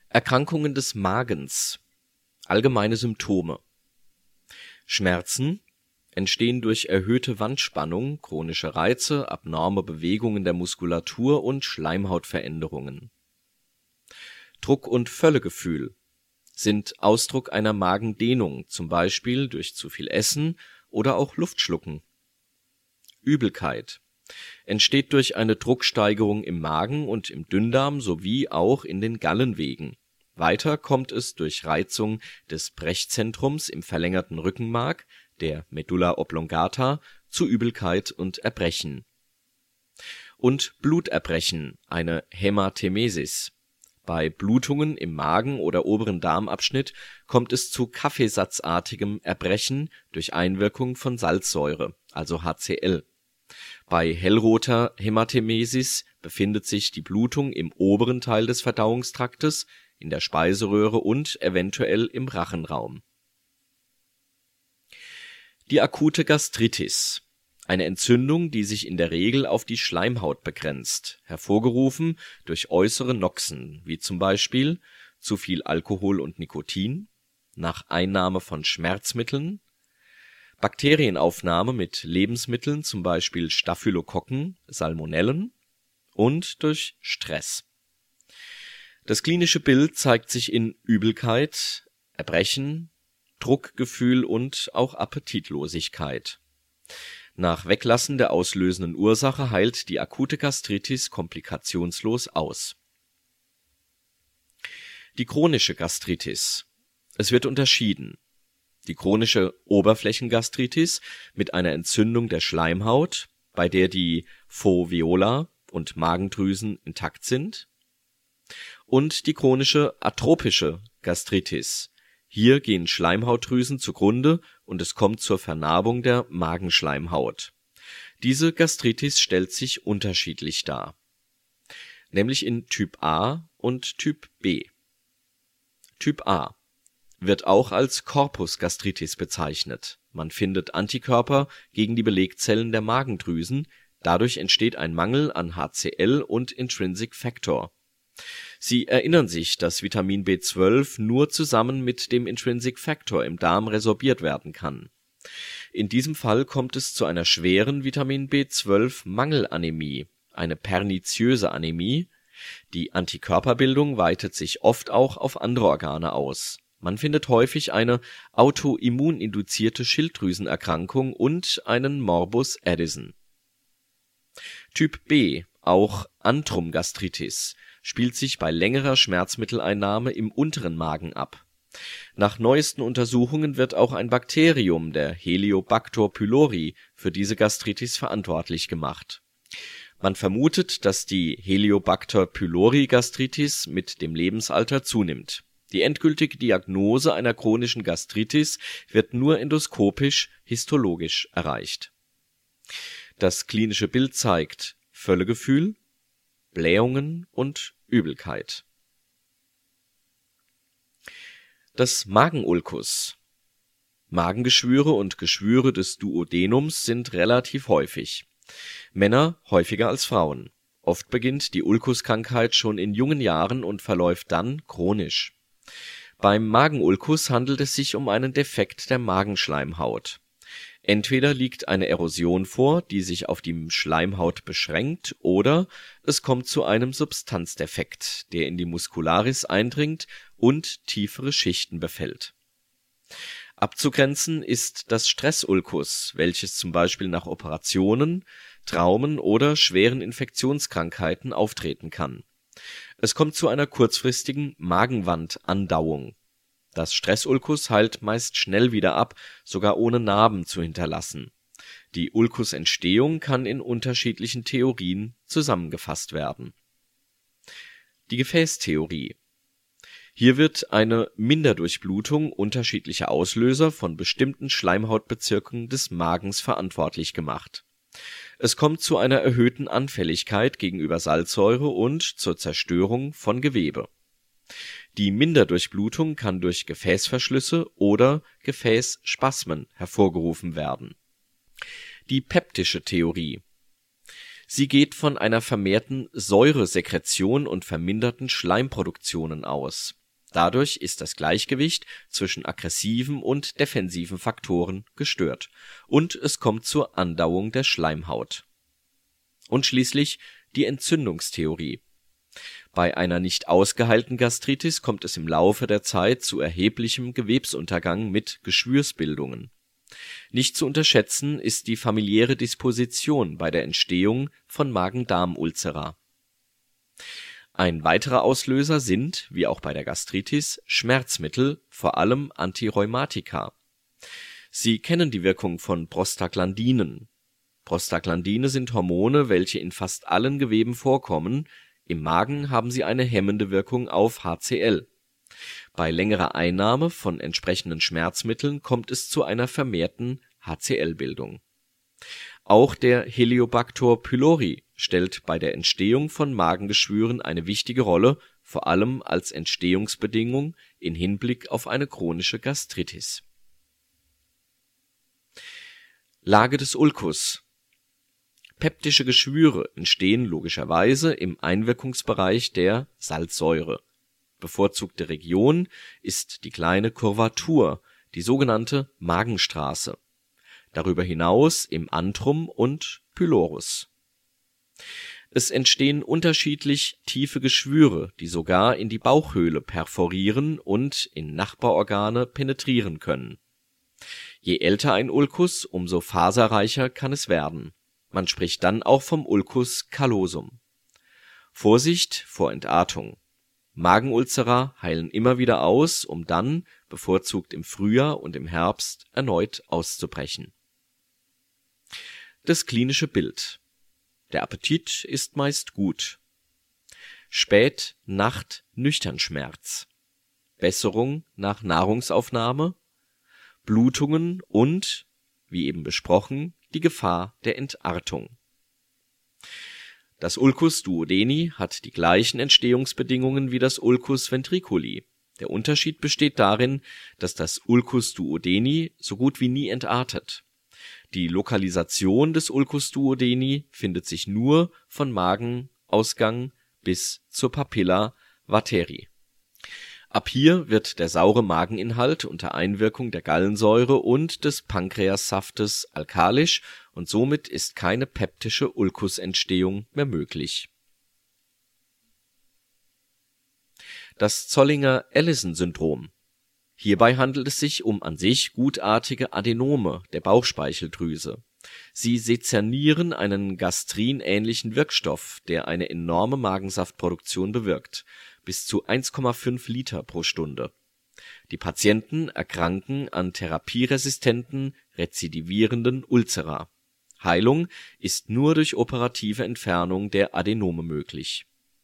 Erkrankungen des Magens. Allgemeine Symptome. Schmerzen entstehen durch erhöhte Wandspannung, chronische Reize, abnorme Bewegungen der Muskulatur und Schleimhautveränderungen. Druck- und Völlegefühl sind Ausdruck einer Magendehnung, zum Beispiel durch zu viel Essen oder auch Luftschlucken. Übelkeit entsteht durch eine Drucksteigerung im Magen und im Dünndarm sowie auch in den Gallenwegen. Weiter kommt es durch Reizung des Brechzentrums im verlängerten Rückenmark, der Medulla oblongata, zu Übelkeit und Erbrechen. Und Bluterbrechen, eine Hämatemesis. Bei Blutungen im Magen oder oberen Darmabschnitt kommt es zu kaffeesatzartigem Erbrechen durch Einwirkung von Salzsäure, also HCl. Bei hellroter Hämatemesis befindet sich die Blutung im oberen Teil des Verdauungstraktes, in der Speiseröhre und eventuell im Rachenraum. Die akute Gastritis, eine Entzündung, die sich in der Regel auf die Schleimhaut begrenzt, hervorgerufen durch äußere Noxen, wie zum Beispiel zu viel Alkohol und Nikotin, nach Einnahme von Schmerzmitteln, Bakterienaufnahme mit Lebensmitteln, zum Beispiel Staphylokokken, Salmonellen, und durch Stress. Das klinische Bild zeigt sich in Übelkeit, Erbrechen, Druckgefühl und auch Appetitlosigkeit. Nach Weglassen der auslösenden Ursache heilt die akute Gastritis komplikationslos aus. Die chronische Gastritis. Es wird unterschieden: die chronische Oberflächengastritis mit einer Entzündung der Schleimhaut, bei der die Foveola und Magendrüsen intakt sind, und die chronische atropische Gastritis. Hier gehen Schleimhautdrüsen zugrunde und es kommt zur Vernarbung der Magenschleimhaut. Diese Gastritis stellt sich unterschiedlich dar, nämlich in Typ A und Typ B. Typ A wird auch als Corpus Gastritis bezeichnet. Man findet Antikörper gegen die Belegzellen der Magendrüsen, dadurch entsteht ein Mangel an HCl und Intrinsic Factor. Sie erinnern sich, dass Vitamin B12 nur zusammen mit dem Intrinsic Factor im Darm resorbiert werden kann. In diesem Fall kommt es zu einer schweren Vitamin B12-Mangelanämie, eine perniziöse Anämie. Die Antikörperbildung weitet sich oft auch auf andere Organe aus. Man findet häufig eine autoimmuninduzierte Schilddrüsenerkrankung und einen Morbus Addison. Typ B, auch Antrum-Gastritis, spielt sich bei längerer Schmerzmitteleinnahme im unteren Magen ab. Nach neuesten Untersuchungen wird auch ein Bakterium, der Heliobacter pylori, für diese Gastritis verantwortlich gemacht. Man vermutet, dass die Heliobacter pylori Gastritis mit dem Lebensalter zunimmt. Die endgültige Diagnose einer chronischen Gastritis wird nur endoskopisch histologisch erreicht. Das klinische Bild zeigt Völlegefühl, Blähungen und Übelkeit. Das Magenulkus. Magengeschwüre und Geschwüre des Duodenums sind relativ häufig. Männer häufiger als Frauen. Oft beginnt die Ulkuskrankheit schon in jungen Jahren und verläuft dann chronisch. Beim Magenulkus handelt es sich um einen Defekt der Magenschleimhaut. Entweder liegt eine Erosion vor, die sich auf die Schleimhaut beschränkt, oder es kommt zu einem Substanzdefekt, der in die Muscularis eindringt und tiefere Schichten befällt. Abzugrenzen ist das Stressulkus, welches zum Beispiel nach Operationen, Traumen oder schweren Infektionskrankheiten auftreten kann. Es kommt zu einer kurzfristigen Magenwandandauung. Das Stressulkus heilt meist schnell wieder ab, sogar ohne Narben zu hinterlassen. Die Ulkusentstehung kann in unterschiedlichen Theorien zusammengefasst werden. Die Gefäßtheorie. Hier wird eine Minderdurchblutung unterschiedlicher Auslöser von bestimmten Schleimhautbezirken des Magens verantwortlich gemacht. Es kommt zu einer erhöhten Anfälligkeit gegenüber Salzsäure und zur Zerstörung von Gewebe. Die Minderdurchblutung kann durch Gefäßverschlüsse oder Gefäßspasmen hervorgerufen werden. Die peptische Theorie. Sie geht von einer vermehrten Säuresekretion und verminderten Schleimproduktionen aus. Dadurch ist das Gleichgewicht zwischen aggressiven und defensiven Faktoren gestört und es kommt zur Andauung der Schleimhaut. Und schließlich die Entzündungstheorie. Bei einer nicht ausgeheilten Gastritis kommt es im Laufe der Zeit zu erheblichem Gewebsuntergang mit Geschwürsbildungen. Nicht zu unterschätzen ist die familiäre Disposition bei der Entstehung von Magen-Darm-Ulcera. Ein weiterer Auslöser sind, wie auch bei der Gastritis, Schmerzmittel, vor allem Antirheumatika. Sie kennen die Wirkung von Prostaglandinen. Prostaglandine sind Hormone, welche in fast allen Geweben vorkommen. Im Magen haben sie eine hemmende Wirkung auf HCl. Bei längerer Einnahme von entsprechenden Schmerzmitteln kommt es zu einer vermehrten HCl-Bildung. Auch der Heliobacter pylori stellt bei der Entstehung von Magengeschwüren eine wichtige Rolle, vor allem als Entstehungsbedingung in Hinblick auf eine chronische Gastritis. Lage des Ulkus. Peptische Geschwüre entstehen logischerweise im Einwirkungsbereich der Salzsäure. Bevorzugte Region ist die kleine Kurvatur, die sogenannte Magenstraße. Darüber hinaus im Antrum und Pylorus. Es entstehen unterschiedlich tiefe Geschwüre, die sogar in die Bauchhöhle perforieren und in Nachbarorgane penetrieren können. Je älter ein Ulkus, umso faserreicher kann es werden. Man spricht dann auch vom Ulcus callosum. Vorsicht vor Entartung. Magenulcera heilen immer wieder aus, um dann, bevorzugt im Frühjahr und im Herbst, erneut auszubrechen. Das klinische Bild. Der Appetit ist meist gut. Spät-Nacht-Nüchternschmerz. Besserung nach Nahrungsaufnahme. Blutungen und, wie eben besprochen, die Gefahr der Entartung. Das Ulcus duodeni hat die gleichen Entstehungsbedingungen wie das Ulcus ventriculi. Der Unterschied besteht darin, dass das Ulcus duodeni so gut wie nie entartet. Die Lokalisation des Ulcus duodeni findet sich nur von Magenausgang bis zur Papilla vateri. Ab hier wird der saure Mageninhalt unter Einwirkung der Gallensäure und des Pankreassaftes alkalisch und somit ist keine peptische Ulkusentstehung mehr möglich. Das Zollinger-Ellison-Syndrom. Hierbei handelt es sich um an sich gutartige Adenome der Bauchspeicheldrüse. Sie sezernieren einen gastrinähnlichen Wirkstoff, der eine enorme Magensaftproduktion bewirkt, bis zu 1,5 Liter pro Stunde. Die Patienten erkranken an therapieresistenten, rezidivierenden Ulcera. Heilung ist nur durch operative Entfernung der Adenome möglich.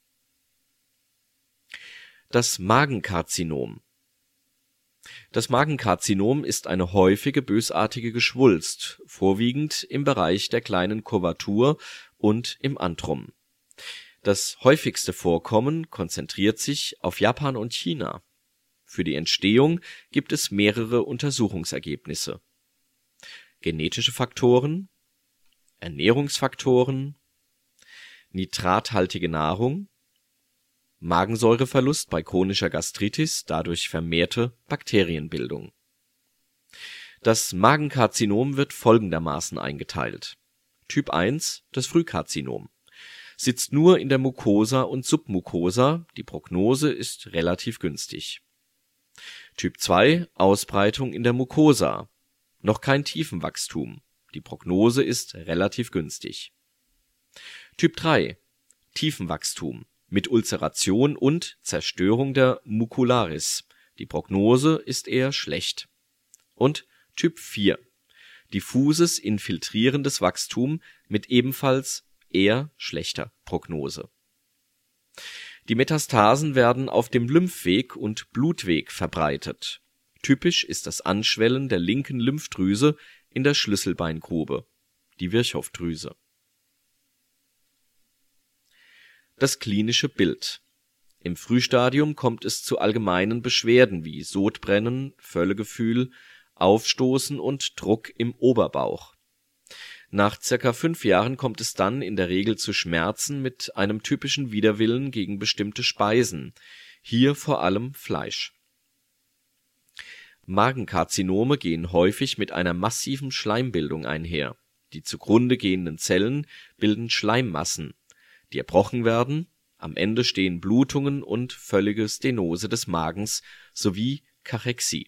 Das Magenkarzinom. Das Magenkarzinom ist eine häufige bösartige Geschwulst, vorwiegend im Bereich der kleinen Kurvatur und im Antrum. Das häufigste Vorkommen konzentriert sich auf Japan und China. Für die Entstehung gibt es mehrere Untersuchungsergebnisse. Genetische Faktoren, Ernährungsfaktoren, nitrathaltige Nahrung, Magensäureverlust bei chronischer Gastritis, dadurch vermehrte Bakterienbildung. Das Magenkarzinom wird folgendermaßen eingeteilt. Typ 1, das Frühkarzinom. Sitzt nur in der Mucosa und Submucosa, die Prognose ist relativ günstig. Typ 2, Ausbreitung in der Mucosa. Noch kein Tiefenwachstum, die Prognose ist relativ günstig. Typ 3, Tiefenwachstum mit Ulceration und Zerstörung der Mucularis. Die Prognose ist eher schlecht. Und Typ 4. Diffuses infiltrierendes Wachstum mit ebenfalls eher schlechter Prognose. Die Metastasen werden auf dem Lymphweg und Blutweg verbreitet. Typisch ist das Anschwellen der linken Lymphdrüse in der Schlüsselbeingrube, die Virchow-Drüse. Das klinische Bild. Im Frühstadium kommt es zu allgemeinen Beschwerden wie Sodbrennen, Völlegefühl, Aufstoßen und Druck im Oberbauch. Nach circa 5 Jahren kommt es dann in der Regel zu Schmerzen mit einem typischen Widerwillen gegen bestimmte Speisen. hier vor allem Fleisch. Magenkarzinome gehen häufig mit einer massiven Schleimbildung einher. Die zugrunde gehenden Zellen bilden Schleimmassen, die erbrochen werden, am Ende stehen Blutungen und völlige Stenose des Magens sowie Kachexie.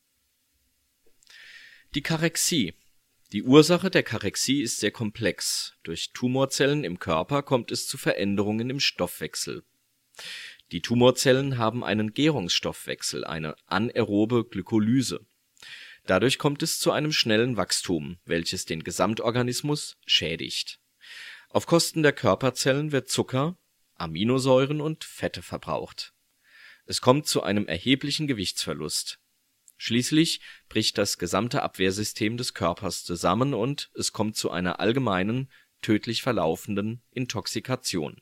Die Kachexie. Die Ursache der Kachexie ist sehr komplex. Durch Tumorzellen im Körper kommt es zu Veränderungen im Stoffwechsel. Die Tumorzellen haben einen Gärungsstoffwechsel, eine anaerobe Glykolyse. Dadurch kommt es zu einem schnellen Wachstum, welches den Gesamtorganismus schädigt. Auf Kosten der Körperzellen wird Zucker, Aminosäuren und Fette verbraucht. Es kommt zu einem erheblichen Gewichtsverlust. Schließlich bricht das gesamte Abwehrsystem des Körpers zusammen und es kommt zu einer allgemeinen, tödlich verlaufenden Intoxikation.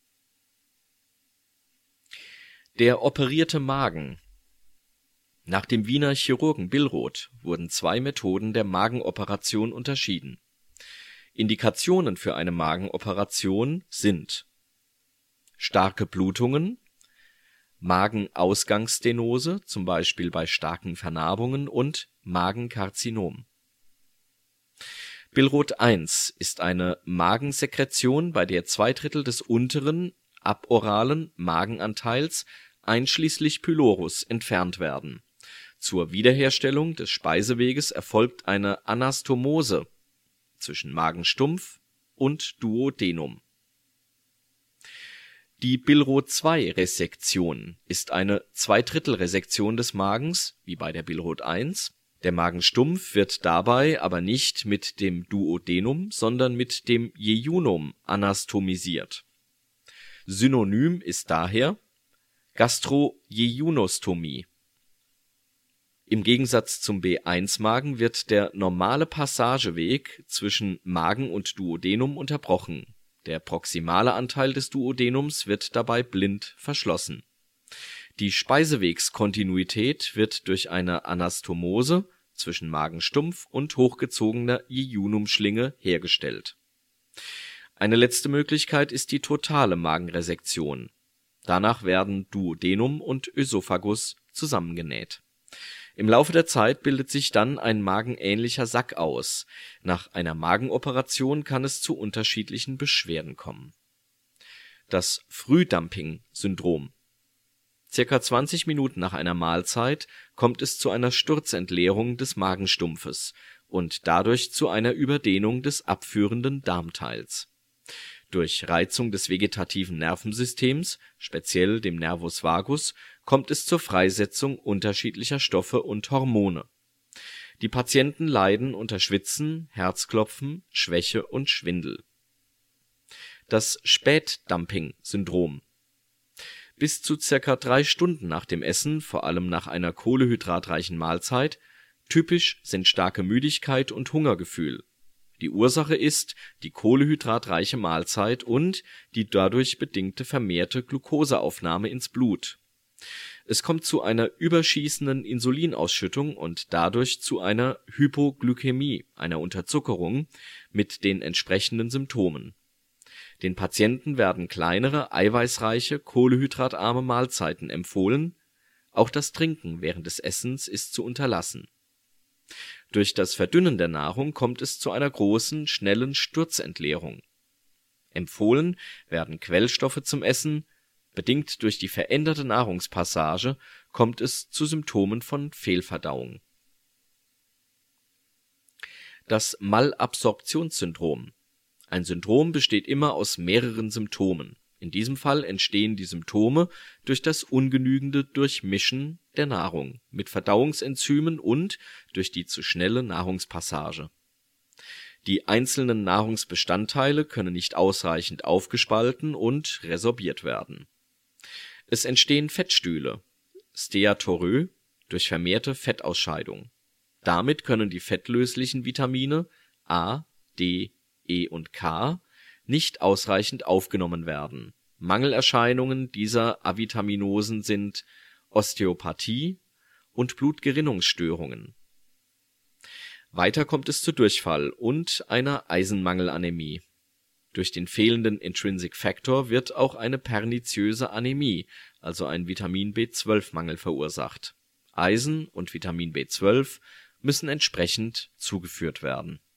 Der operierte Magen. Nach dem Wiener Chirurgen Billroth wurden 2 Methoden der Magenoperation unterschieden. Indikationen für eine Magenoperation sind starke Blutungen, Magenausgangsstenose, zum Beispiel bei starken Vernarbungen, und Magenkarzinom. Billroth I ist eine Magensekretion, bei der 2/3 des unteren, aboralen Magenanteils einschließlich Pylorus entfernt werden. Zur Wiederherstellung des Speiseweges erfolgt eine Anastomose zwischen Magenstumpf und Duodenum. Die Billroth-II-Resektion ist eine 2/3-Resektion des Magens, wie bei der Billroth I. Der Magenstumpf wird dabei aber nicht mit dem Duodenum, sondern mit dem Jejunum anastomisiert. Synonym ist daher Gastrojejunostomie. Im Gegensatz zum B1-Magen wird der normale Passageweg zwischen Magen und Duodenum unterbrochen. Der proximale Anteil des Duodenums wird dabei blind verschlossen. Die Speisewegskontinuität wird durch eine Anastomose zwischen Magenstumpf und hochgezogener Jejunumschlinge hergestellt. Eine letzte Möglichkeit ist die totale Magenresektion. Danach werden Duodenum und Ösophagus zusammengenäht. Im Laufe der Zeit bildet sich dann ein magenähnlicher Sack aus. Nach einer Magenoperation kann es zu unterschiedlichen Beschwerden kommen. Das Frühdumping-Syndrom. Circa 20 Minuten nach einer Mahlzeit kommt es zu einer Sturzentleerung des Magenstumpfes und dadurch zu einer Überdehnung des abführenden Darmteils. Durch Reizung des vegetativen Nervensystems, speziell dem Nervus vagus, kommt es zur Freisetzung unterschiedlicher Stoffe und Hormone. Die Patienten leiden unter Schwitzen, Herzklopfen, Schwäche und Schwindel. Das Spätdumping-Syndrom. Bis zu circa 3 Stunden nach dem Essen, vor allem nach einer kohlehydratreichen Mahlzeit, typisch sind starke Müdigkeit und Hungergefühl. Die Ursache ist die kohlehydratreiche Mahlzeit und die dadurch bedingte vermehrte Glukoseaufnahme ins Blut. Es kommt zu einer überschießenden Insulinausschüttung und dadurch zu einer Hypoglykämie, einer Unterzuckerung, mit den entsprechenden Symptomen. Den Patienten werden kleinere, eiweißreiche, kohlenhydratarme Mahlzeiten empfohlen, auch das Trinken während des Essens ist zu unterlassen. Durch das Verdünnen der Nahrung kommt es zu einer großen, schnellen Sturzentleerung. Empfohlen werden Quellstoffe zum Essen, bedingt durch die veränderte Nahrungspassage kommt es zu Symptomen von Fehlverdauung. Das Malabsorptionssyndrom. Ein Syndrom besteht immer aus mehreren Symptomen. In diesem Fall entstehen die Symptome durch das ungenügende Durchmischen der Nahrung mit Verdauungsenzymen und durch die zu schnelle Nahrungspassage. Die einzelnen Nahrungsbestandteile können nicht ausreichend aufgespalten und resorbiert werden. Es entstehen Fettstühle (Steatorrhoe) durch vermehrte Fettausscheidung. Damit können die fettlöslichen Vitamine A, D, E und K nicht ausreichend aufgenommen werden. Mangelerscheinungen dieser Avitaminosen sind Osteopathie und Blutgerinnungsstörungen. Weiter kommt es zu Durchfall und einer Eisenmangelanämie. Durch den fehlenden Intrinsic Factor wird auch eine perniziöse Anämie, also ein Vitamin-B12-Mangel verursacht. Eisen und Vitamin B12 müssen entsprechend zugeführt werden